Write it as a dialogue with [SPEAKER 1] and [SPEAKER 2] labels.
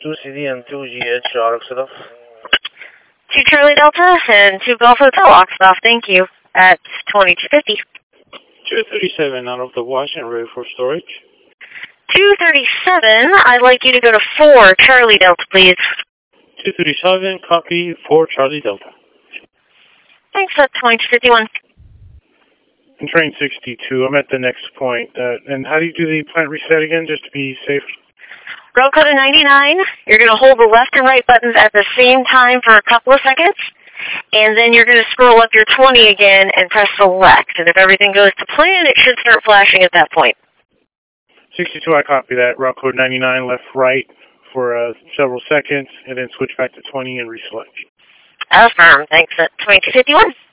[SPEAKER 1] 2CD and 2GH Oxford.
[SPEAKER 2] 2 Charlie Delta and 2 Golf Hotel Oxford. Thank you. At 2250.
[SPEAKER 1] 237 out of the Washington, ready for storage.
[SPEAKER 2] 237, I'd like you to go to 4 Charlie Delta, please.
[SPEAKER 1] 237, copy 4 Charlie Delta.
[SPEAKER 2] Thanks, at 2251.
[SPEAKER 1] Train 62, I'm at the next point. And how do you do the plant reset again, just to be safe?
[SPEAKER 2] Row code 99, you're going to hold the left and right buttons at the same time for a couple of seconds, and then you're going to scroll up your 20 again and press select. And if everything goes to plan, it should start flashing at that point.
[SPEAKER 1] 62, I copy that. Route code 99, left, right for several seconds, and then switch back to 20 and reselect.
[SPEAKER 2] Affirm. Thanks, at 2251.